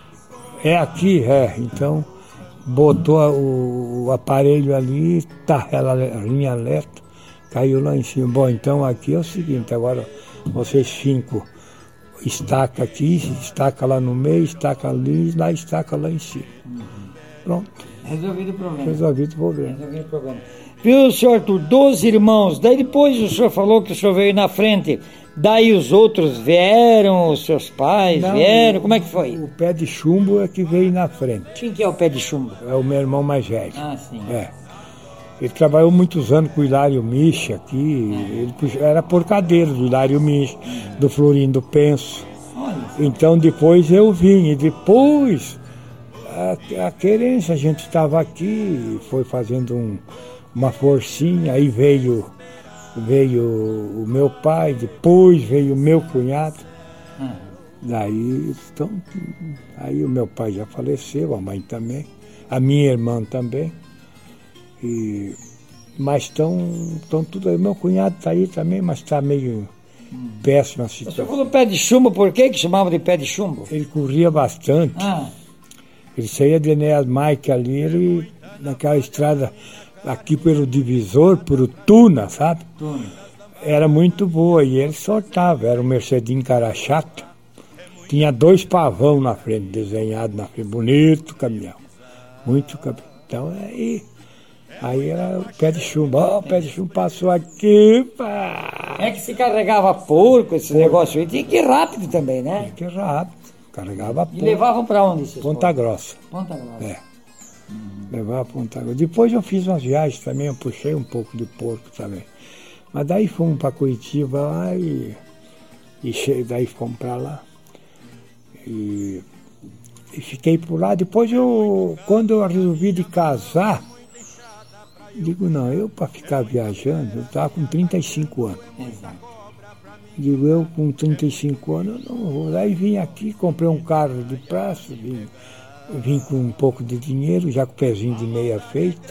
É aqui? É. Então, botou a- o, o aparelho ali, tá, ela, a linha elétrica, caiu lá em cima. Bom, então aqui é o seguinte, agora vocês cinco estaca aqui, estaca lá no meio, estaca ali, lá estaca lá em cima. pronto. Resolvido o problema. Resolvido o problema. Resolvido o problema. Viu, senhor Arthur, doze irmãos, daí depois o senhor falou que o senhor veio na frente, daí os outros vieram, os seus pais Não, vieram, como é que foi? O Pé de Chumbo é que veio na frente. Quem que é o Pé de Chumbo? É o meu irmão mais velho. Ah, sim. É. Ele trabalhou muitos anos com o Hilário Micha aqui, ele era porcadeiro do Hilário Micha, do Florindo Penso. Então depois eu vim, e depois a, a querência, a gente estava aqui, foi fazendo um, uma forcinha, aí veio, veio o meu pai, depois veio o meu cunhado. Daí, então, aí o meu pai já faleceu, a mãe também, a minha irmã também. E, mas estão tudo aí. Meu cunhado está aí também, mas está meio hum. péssima a situação. Você falou pé de chumbo, por que que chamava de pé de chumbo? Ele corria bastante. Ah. Ele saía de Enéas Mike ali, ele, naquela estrada aqui pelo Divisor, por Tuna, sabe? Tuna. Era muito boa e ele soltava, era um Mercedinho cara chata. Tinha dois pavão na frente, desenhado na frente, bonito caminhão. Muito caminhão. Então aí. Aí era o Pé de Chumbo, ó, oh, o Pé de Chumbo passou aqui, pá. É que se carregava porco, esse porco. Negócio aí, tinha que ir rápido também, né? Tinha que ir rápido, carregava porco. E levavam pra onde esses Ponta porcos? Grossa. Ponta Grossa. É, uhum. Levava Ponta Grossa. Depois eu fiz umas viagens também, eu puxei um pouco de porco também. Mas daí fomos pra Curitiba lá e, e che... daí fomos pra lá. E, e fiquei por lá. Depois eu, quando eu resolvi de casar, digo, não, eu para ficar viajando, eu estava com trinta e cinco anos. Exato. Digo, eu com trinta e cinco anos, eu não vou. Aí vim aqui, comprei um carro de praça, vim, vim com um pouco de dinheiro, já com o pezinho de meia feito,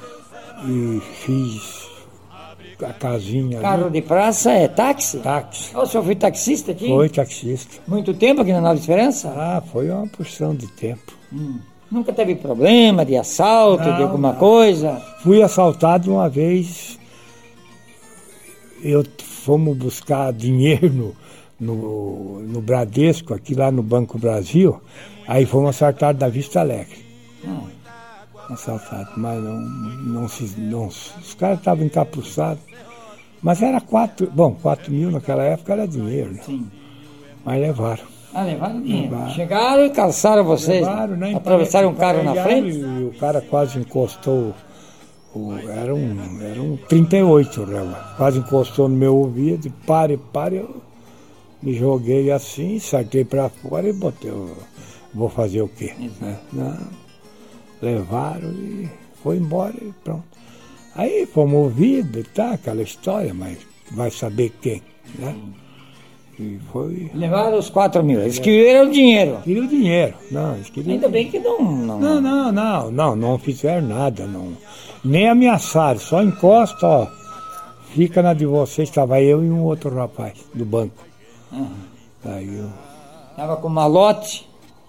e fiz a casinha. Carro ali. De praça é táxi? Táxi. Oh, o senhor foi taxista aqui? Foi taxista. Muito tempo aqui na Nova Esperança? Ah, foi uma porção de tempo. Hum. Nunca teve problema de assalto, não, de alguma não. coisa? Fui assaltado uma vez, eu fomos buscar dinheiro no, no, no Bradesco, aqui lá no Banco Brasil, aí fomos assaltados da Vista Alegre. Hum. Assaltados, mas não, não se. Não, os caras estavam encapuçados. Mas era quatro, bom, quatro mil naquela época era dinheiro, né? Sim. Mas levaram. Ah, levaram dinheiro. Levaram. Chegaram e calçaram vocês. Levaram, né? Atravessaram um carro na frente? E o cara quase encostou. O, era, um, era um trinta e oito, né? Quase encostou no meu ouvido. Pare, pare. Eu me joguei assim, saquei pra fora e botei. Eu, vou fazer o quê? Né? Não, levaram e foi embora e pronto. Aí fomos ouvidos e tá, aquela história, mas vai saber quem, né? E foi... Levaram os quatro mil, eles queriam o dinheiro. Queriam o dinheiro, não, eles queriam... Ainda bem que não... Não, não, não, não, não, não fizeram nada, não. Nem ameaçaram, só encosta, ó, fica na de vocês, estava eu e um outro rapaz do banco. Uhum. Aí eu... Tava com malote?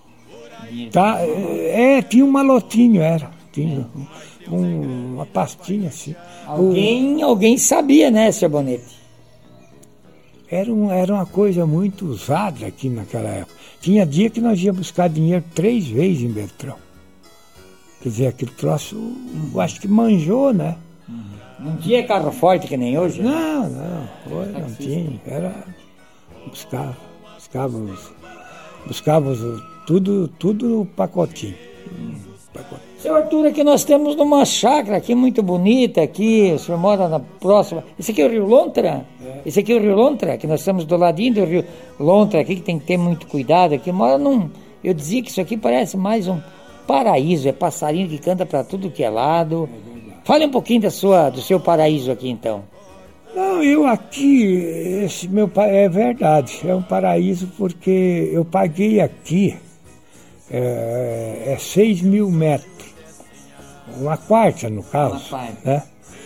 Tá, é, tinha um malotinho, era, tinha é. um, uma pastinha assim. Alguém, o... alguém sabia, né, seu Bonete? Era, um, era uma coisa muito usada aqui naquela época. Tinha dia que nós íamos buscar dinheiro três vezes em Beltrão. Quer dizer, aquele troço, eu acho que manjou, né? Uhum. Não tinha carro forte que nem hoje? Não, não, hoje não tinha. Era, buscava, buscávamos, buscávamos tudo, tudo no pacotinho. Hum, pacotinho. Seu Arthur, aqui nós temos uma chácara aqui muito bonita, aqui, o senhor mora na próxima. Esse aqui é o Rio Lontra? É. Esse aqui é o Rio Lontra, que nós estamos do ladinho do Rio Lontra aqui, que tem que ter muito cuidado aqui. Mora num... Eu dizia que isso aqui parece mais um paraíso, é passarinho que canta para tudo que é lado. É Fale um pouquinho da sua, do seu paraíso aqui, então. Não, eu aqui, esse meu é verdade, é um paraíso porque eu paguei aqui é, é seis mil metros. Uma quarta, no caso, uma quarta. Né?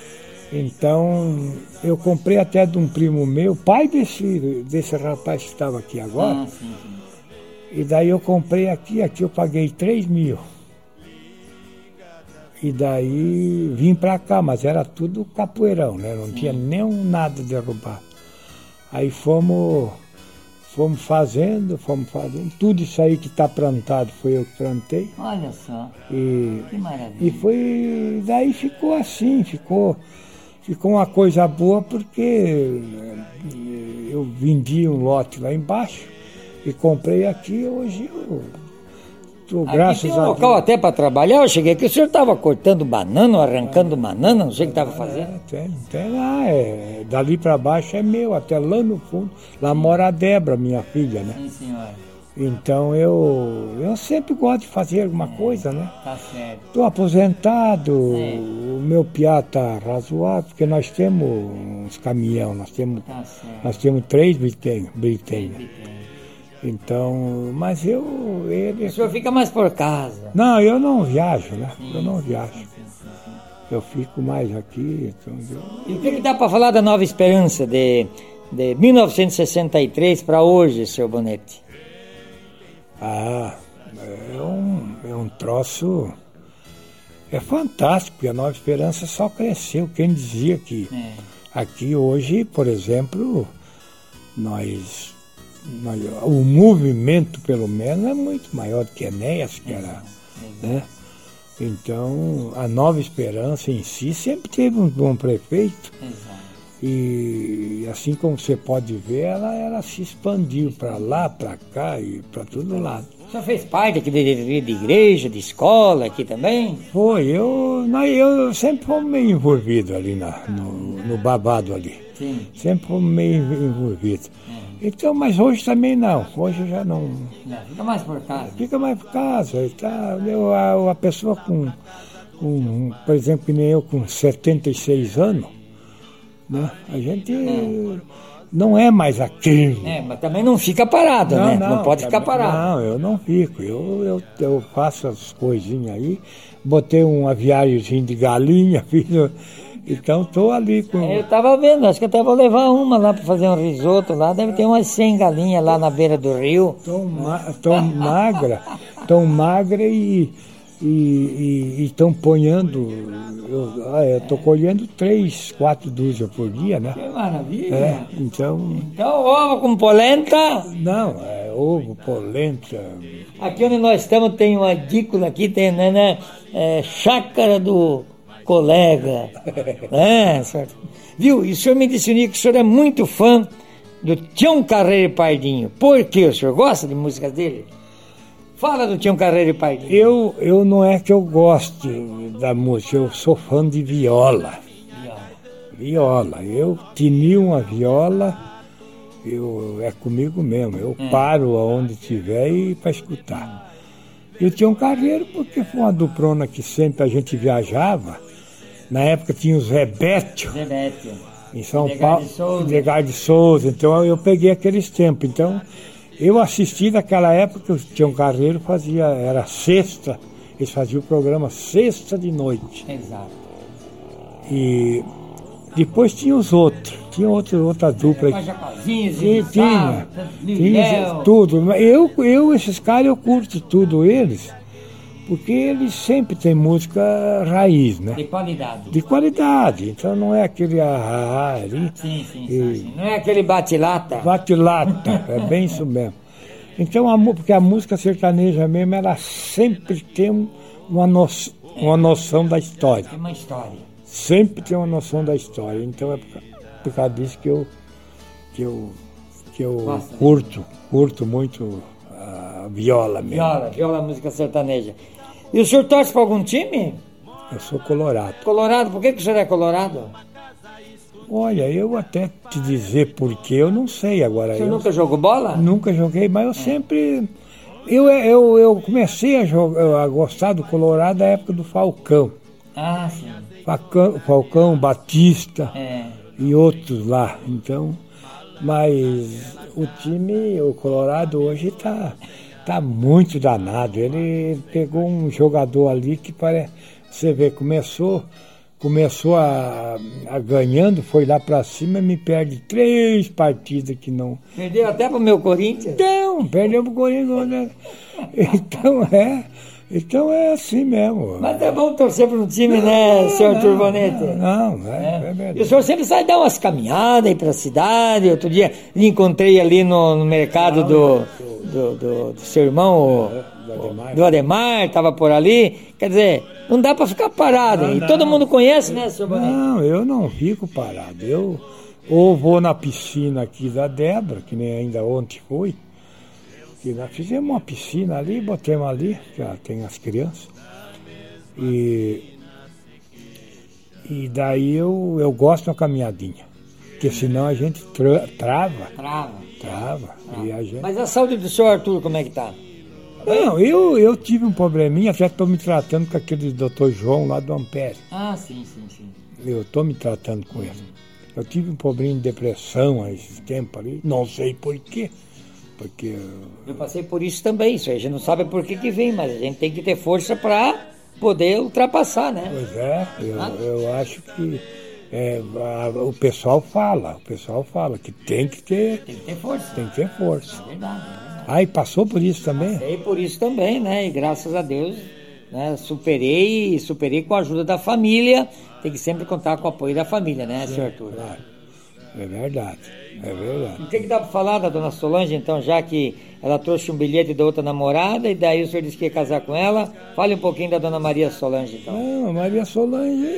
Então, eu comprei até de um primo meu, pai desse, desse rapaz que estava aqui agora. Ah, sim, sim. E daí eu comprei aqui, aqui eu paguei três mil. E daí vim pra cá, mas era tudo capoeirão, né? Não sim. tinha nem nada derrubado. Aí fomos, fomos fazendo, fomos fazendo. Tudo isso aí que está plantado foi eu que plantei. Olha só, E, que maravilha. e foi, daí ficou assim, ficou, ficou uma coisa boa porque eu vendi um lote lá embaixo e comprei aqui, hoje eu tô, Aqui graças tem um a local Deus. até para trabalhar, eu cheguei aqui, o senhor estava cortando banana, arrancando banana, não sei o que estava fazendo. É, tem, tem lá, é, dali para baixo é meu, até lá no fundo. Lá mora a Débora, minha filha, né? Sim, senhor, Então eu, eu sempre gosto de fazer alguma coisa, né? tá certo. Estou aposentado, É. o meu piá está razoável, porque nós temos uns caminhão, nós temos, Tá certo. nós temos três Britenha. Então, mas eu, ele... O senhor fica mais por casa. Não, eu não viajo, né? Eu não Sim, viajo. sim, sim, sim. Eu fico mais aqui. Então eu... E o que, que dá para falar da Nova Esperança de, de mil novecentos e sessenta e três para hoje, seu Bonete? Ah, é um, é um troço... É fantástico, porque a Nova Esperança só cresceu. Quem dizia que É. aqui hoje, por exemplo, nós, nós... O movimento, pelo menos, é muito maior do que Enéas, que era... Né? Então, a Nova Esperança em si sempre teve um bom prefeito. Exato. E assim como você pode ver, ela, ela se expandiu para lá, para cá e para todo lado. O senhor fez parte aqui de, de igreja, de escola aqui também? Foi, eu, nós- eu sempre fui meio envolvido ali na, no, no babado ali. Sim. Sempre fui meio envolvido. Então, mas hoje também não. Hoje eu já não. Não, fica mais por casa. Fica mais por casa e tal. Eu, a, a pessoa com, com, por exemplo, que nem eu com setenta e seis anos, né? A gente não é mais aquele. É, mas também não fica parado, né? Não pode ficar também- parado. Não, eu não fico. Eu, eu, eu faço as coisinhas aí. Botei um aviáriozinho de galinha, fiz. Então estou ali com. Eu tava vendo, acho que até vou levar uma lá para fazer um risoto lá. Deve ter umas cem galinhas lá na beira do rio. Tão, ma tão magra, tão magra e estão ponhando. Eu ah, eu tô colhendo três, quatro dúzias por dia, né? Que maravilha. É, então. Então, ovo com polenta. Não, é ovo, polenta. Aqui onde nós estamos tem uma edícula aqui, tem, né, né, é, chácara do colega. É, certo. Viu? E o senhor me disse que o senhor é muito fã do Tião Carreiro e Pardinho. Por quê? O senhor gosta de músicas dele? Fala do Tião Carreiro e Pardinho. Eu, eu não é que eu goste da música, eu sou fã de viola. Viola. Eu tinha uma viola, eu, é comigo mesmo. Eu paro aonde estiver e para escutar. Eu tinha um carreiro porque foi uma duprona que sempre a gente viajava. Na época tinha os Rebétio, Zebete. em São Edgar Paulo, de Souza. Edgar de Souza. Então eu peguei aqueles tempos. Então eu assisti naquela época que o Tião Carreiro fazia, era sexta, eles faziam o programa sexta de noite. Exato. E depois tinha os outros, tinha outro, outra dupla. Com Jacozinho, Tinha, Zé tinha, Liliel. tinha tudo. Mas Eu, eu, esses caras, eu curto tudo eles, porque eles sempre têm música raiz, né? De qualidade. De qualidade. Então não é aquele ah, ali. Sim, sim, sim, E- sim. Não é aquele bate-lata. Bate-lata, é bem isso mesmo. Então, a, mu- porque a música sertaneja mesmo, ela sempre tem uma, no, uma noção da história. É uma história. Sempre tem uma noção da história. Então é por, por causa disso que eu, que eu, que eu Gosta. curto, curto muito a viola mesmo. Viola, viola, música sertaneja. E o senhor torce para algum time? Eu sou colorado. Colorado, por que, que o senhor é colorado? Olha, eu até te dizer porquê, eu não sei agora. O senhor Eu nunca jogou bola? nunca joguei, mas eu sempre. Eu, eu, eu comecei a, jogar, a gostar do Colorado na época do Falcão. Ah, sim. Falcão, Falcão Batista É. e outros lá. Então, mas o time, o Colorado hoje está tá muito danado. Ele pegou um jogador ali que parece. Você vê, começou, começou a, a ganhando, foi lá para cima e me perde três partidas que não. Perdeu até pro meu Corinthians? Não, perdeu pro Corinthians. Né? Então é. Então é assim mesmo. Mas é bom torcer para um time, não, né, senhor não, Arthur Bonetti? Não, não é, é. é verdade. E o senhor sempre sai dar umas caminhadas aí para a cidade. Outro dia lhe encontrei ali no, no mercado não, do, do, do, do seu irmão, é, do Ademar, do Ademar, estava por ali. Quer dizer, não dá para ficar parado. Não, e não, todo mundo conhece, né, senhor Bonetti? Não, eu não fico parado. Eu ou vou na piscina aqui da Débora, que nem ainda ontem fui. Que nós fizemos uma piscina ali, botamos ali, que tem as crianças. E, e daí eu, eu gosto de uma caminhadinha. Porque senão a gente tra, trava. Trava. Trava. Ah. E a gente... Mas a saúde do senhor Arthur, como é que tá? Não, eu, eu tive um probleminha, já estou me tratando com aquele doutor João lá do Ampere. Ah, sim, sim, sim. Eu estou me tratando com ele. Eu tive um probleminha de depressão há esse tempo ali, não sei porquê. Porque... Eu passei por isso também, isso aí a gente não sabe por que que vem, mas a gente tem que ter força para poder ultrapassar, né? Pois é, eu, ah. eu acho que é, a, o pessoal fala, o pessoal fala que tem que ter... Tem que ter força. Tem que ter força. É verdade, é verdade. Ah, e passou por isso também? Passei por isso também, né? E graças a Deus, né, superei e superei com a ajuda da família. Tem que sempre contar com o apoio da família, né, senhor Arthur? Claro, é verdade. É verdade. O que, que dá para falar da dona Solange, então, já que ela trouxe um bilhete da outra namorada e daí o senhor disse que ia casar com ela? Fale um pouquinho da dona Maria Solange, então. Não, Maria Solange,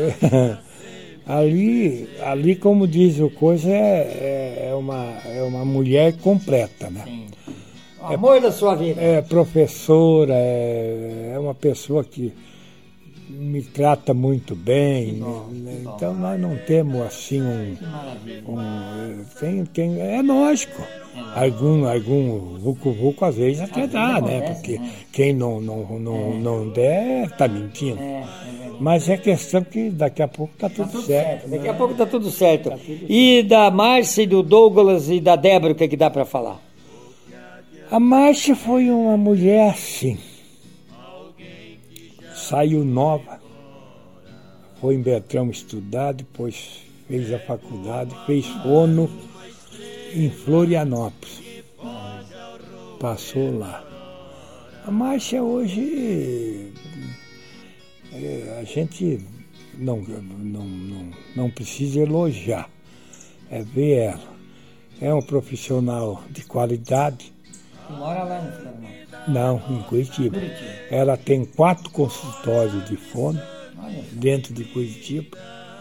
ali, ali como diz o coisa, é, é, uma, é uma mulher completa, né? Sim. O amor é, da sua vida. É professora, é, é uma pessoa que me trata muito bem, bom, né? Então nós não temos assim um, um tem, tem, é lógico, é algum algum vucu vucu às vezes até dá, acontece, né? Porque né? Quem não não não, é. não der tá mentindo. É, é Mas é questão que daqui a pouco tá tudo, tá tudo certo. certo. Daqui a pouco tá tudo certo. Tá tudo e certo. Da Márcia, e do Douglas e da Débora, o que é que dá para falar? A Márcia foi uma mulher assim. Saiu nova, foi em Beltrão estudar, depois fez a faculdade, fez fono em Florianópolis. Passou lá. A Márcia hoje, é, a gente não, não, não, não precisa elogiar, é ver ela. É um profissional de qualidade. Mora lá no Florianópolis? Não, em Curitiba. Curitiba. Ela tem quatro consultórios de fono dentro de Curitiba.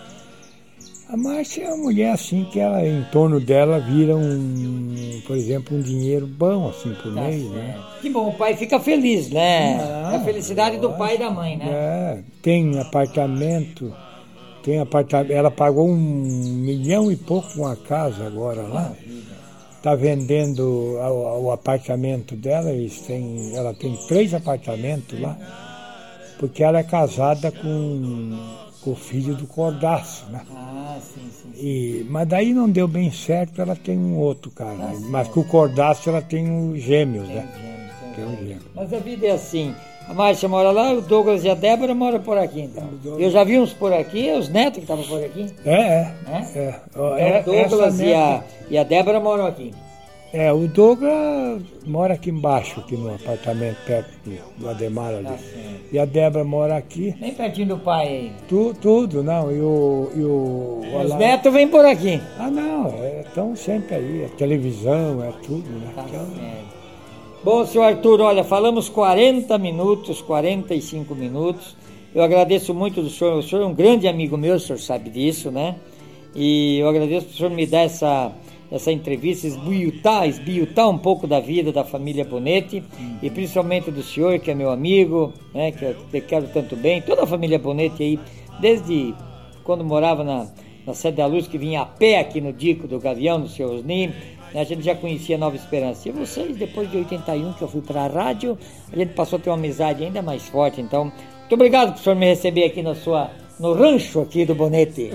A Márcia é uma mulher assim que ela, em torno dela vira um, por exemplo, um dinheiro bom assim por tá mês, né? Que bom, o pai fica feliz, né? Não, é a felicidade do pai e da mãe, né? É, tem apartamento, tem apartamento, ela pagou um milhão e pouco uma casa agora lá. Está vendendo o, o apartamento dela, eles têm, ela tem três apartamentos lá, porque ela é casada com, com o filho do Cordaço, né? Ah, sim, sim. sim. E, mas daí não deu bem certo, ela tem um outro cara, ah, mas com o Cordaço ela tem os gêmeos, tem né? Gêmeos, tem tem um gêmeo. Mas a vida é assim, a Márcia mora lá, o Douglas e a Débora moram por aqui, então. Eu já vi uns por aqui, os netos que estavam por aqui. É, é. é? é. Então, é o Douglas e a, e a Débora moram aqui. É, o Douglas mora aqui embaixo, aqui no apartamento perto do, do Ademar ali. Tá, e a Débora mora aqui. Bem pertinho do pai aí. Tu, tudo, não. E o. E o Os lá... netos vêm por aqui. Ah, não, estão é, sempre aí. É televisão, é tudo, né? Tá então... certo. Bom, senhor Arthur, olha, falamos quarenta minutos, quarenta e cinco minutos. Eu agradeço muito do senhor. O senhor é um grande amigo meu, o senhor sabe disso, né? E eu agradeço por o senhor me dar essa. essa entrevista, esbiutar, esbiutar um pouco da vida da família Bonetti, uhum. E principalmente do senhor, que é meu amigo, né, que eu te quero tanto bem, toda a família Bonetti aí, desde quando morava na, na Sede da Luz, que vinha a pé aqui no Dico do Gavião, no seu Osni, né, a gente já conhecia Nova Esperança. E vocês, depois de oitenta e um, que eu fui para a rádio, a gente passou a ter uma amizade ainda mais forte. Então, muito obrigado por o senhor me receber aqui na sua, no rancho aqui do Bonetti.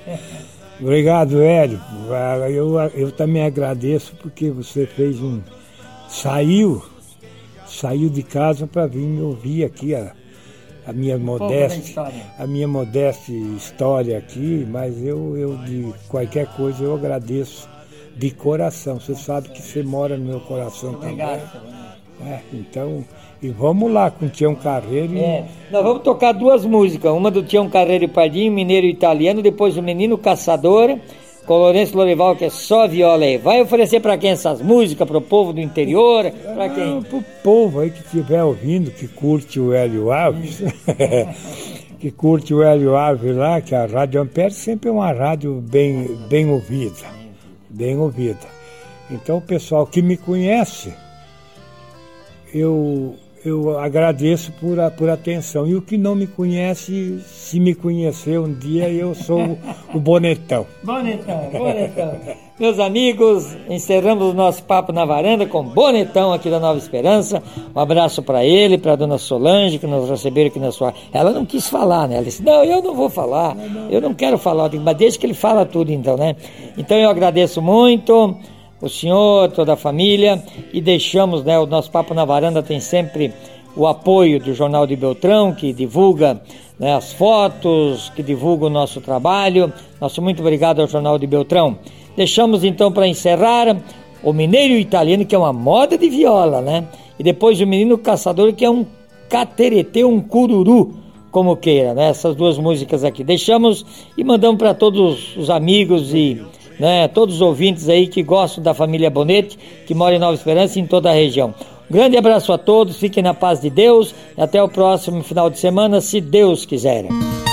Obrigado, Hélio. Eu, eu também agradeço porque você fez um... Saiu, saiu de casa para vir me ouvir aqui a, a minha modesta, a minha modesta história aqui, mas eu, eu de qualquer coisa eu agradeço de coração. Você sabe que você mora no meu coração. Obrigado, também. É, então, e vamos lá com o Tião Carreiro. E... É, nós vamos tocar duas músicas, uma do Tião Carreiro e Pardinho, Mineiro Italiano, depois o Menino Caçador, com Lourenço Lorival, que é só viola aí. Vai oferecer para quem essas músicas? Para o povo do interior? Para quem? Para o povo aí que estiver ouvindo, que curte o Hélio Alves, que curte o Hélio Alves lá, que a Rádio Ampere sempre é uma rádio bem, bem ouvida, bem ouvida. Então o pessoal que me conhece, eu... eu agradeço por, a, por atenção. E o que não me conhece, se me conhecer um dia, eu sou o, o Bonetão. Bonetão, Bonetão. Meus amigos, encerramos o nosso Papo na Varanda com Bonetão aqui da Nova Esperança. Um abraço para ele, para a dona Solange, que nos receberam aqui na sua... Ela não quis falar, né? Ela disse, não, eu não vou falar, eu não quero falar. Eu digo, mas deixa que ele fala tudo então, né? Então eu agradeço muito o senhor, toda a família, e deixamos, né, o nosso Papo na Varanda tem sempre o apoio do Jornal de Beltrão, que divulga, né, as fotos, que divulga o nosso trabalho. Nosso muito obrigado ao Jornal de Beltrão. Deixamos então para encerrar o Mineiro Italiano, que é uma moda de viola, né? E depois o Menino Caçador, que é um cateretê, um cururu, como queira, né? Essas duas músicas aqui. Deixamos e mandamos para todos os amigos e... né, todos os ouvintes aí que gostam da família Bonete, que mora em Nova Esperança e em toda a região. Um grande abraço a todos, fiquem na paz de Deus e até o próximo final de semana, se Deus quiser.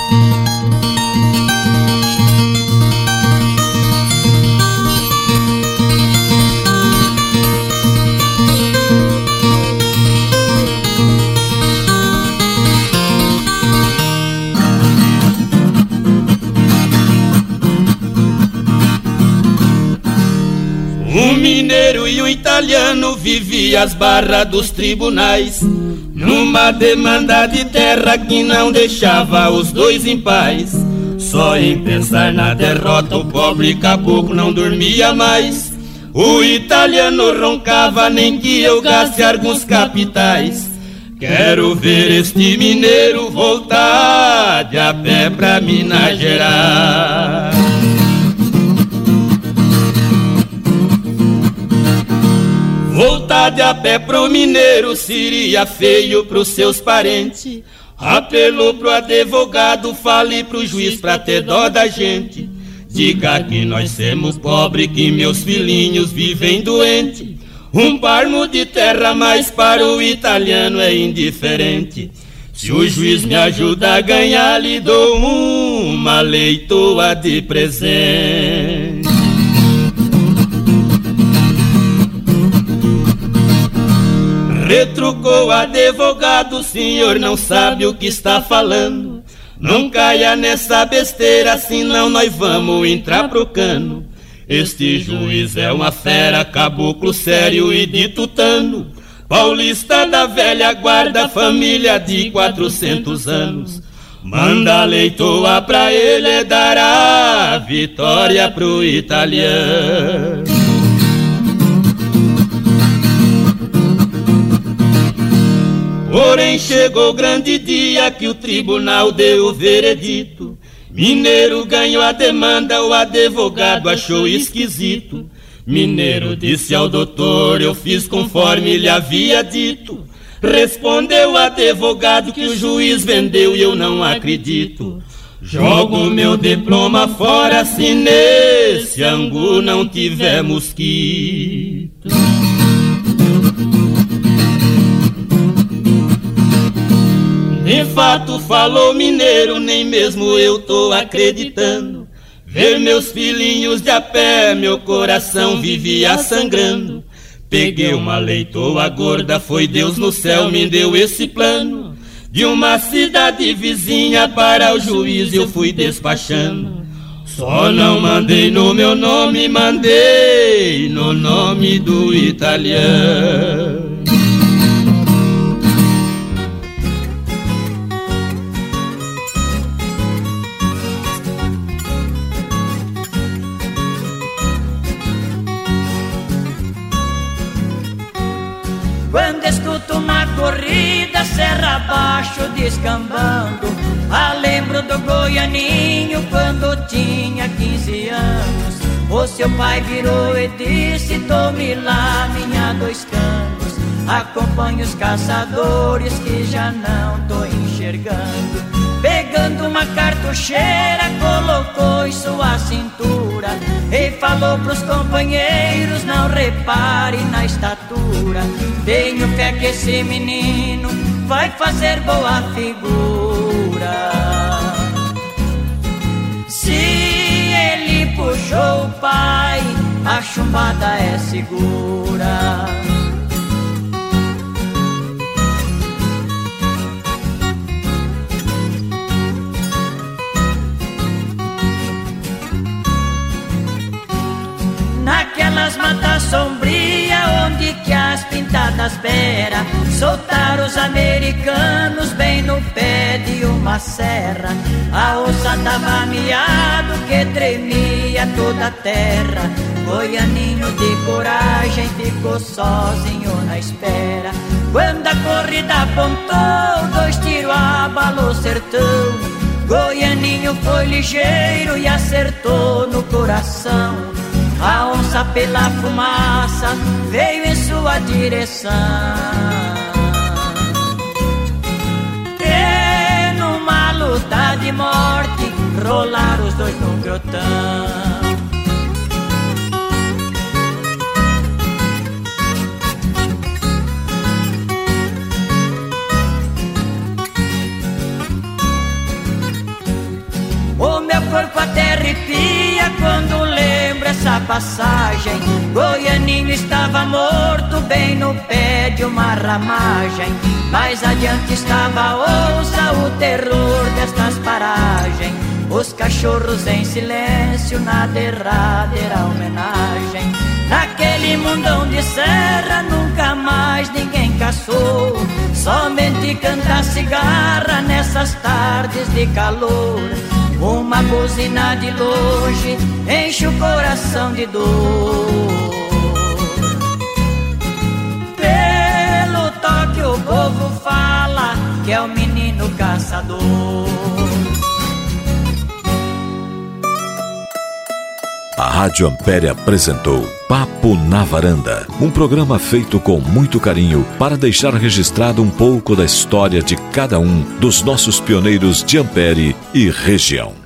O mineiro e o italiano viviam as barras dos tribunais, numa demanda de terra que não deixava os dois em paz. Só em pensar na derrota o pobre caboclo não dormia mais. O italiano roncava, nem que eu gaste alguns capitais. Quero ver este mineiro voltar de a pé pra Minas Gerais. Voltar de a pé pro mineiro seria feio pros seus parentes. Apelou pro advogado, fale pro juiz pra ter dó da gente. Diga que nós somos pobres, que meus filhinhos vivem doentes. Um palmo de terra mais para o italiano é indiferente. Se o juiz me ajuda a ganhar, lhe dou uma leitoa de presente. Retrucou o advogado, o senhor não sabe o que está falando. Não caia nessa besteira, senão nós vamos entrar pro cano. Este juiz é uma fera, caboclo sério e de tutano. Paulista da velha guarda, família de quatrocentos anos. Manda a leitoa pra ele dar a vitória pro italiano. Porém chegou o grande dia que o tribunal deu o veredito. Mineiro ganhou a demanda, o advogado achou esquisito. Mineiro disse ao doutor, eu fiz conforme lhe havia dito. Respondeu o advogado que o juiz vendeu e eu não acredito. Jogo meu diploma fora se nesse angu não tiver mosquito. De fato falou mineiro, nem mesmo eu tô acreditando. Ver meus filhinhos de a pé, meu coração vivia sangrando. Peguei uma leitoa gorda, foi Deus no céu me deu esse plano. De uma cidade vizinha para o juiz eu fui despachando. Só não mandei no meu nome, mandei no nome do italiano. Quando escuto uma corrida, serra abaixo descambando, ah, lembro do goianinho quando tinha quinze anos. O seu pai virou e disse, tome lá minha dois canos. acompanha os caçadores que já não tô enxergando. Pegando uma cartucheira, colocou em sua cintura e falou pros companheiros, não repare na estatura. Tenho fé que esse menino vai fazer boa figura. Se ele puxou o pai, a chumbada é segura. Naquelas matas sombrias onde que as pintadas beira, soltaram os americanos bem no pé de uma serra. A onça tava miado que tremia toda a terra. Goianinho de coragem ficou sozinho na espera. Quando a corrida apontou, dois tiros abalou o sertão. Goianinho foi ligeiro e acertou no coração. A onça pela fumaça veio em sua direção. E numa luta de morte rolaram os dois num grotão. O meu corpo até arrepia quando lembro essa passagem. Goianinho estava morto bem no pé de uma ramagem. Mais adiante estava a onça, o terror destas paragens. Os cachorros em silêncio na derradeira homenagem. Naquele mundão de serra nunca mais ninguém caçou. Somente canta cigarra nessas tardes de calor. Uma buzina de longe enche o coração de dor. Pelo toque o povo fala que é o menino caçador. A Rádio Ampere apresentou Papo na Varanda, um programa feito com muito carinho para deixar registrado um pouco da história de cada um dos nossos pioneiros de Ampere e região.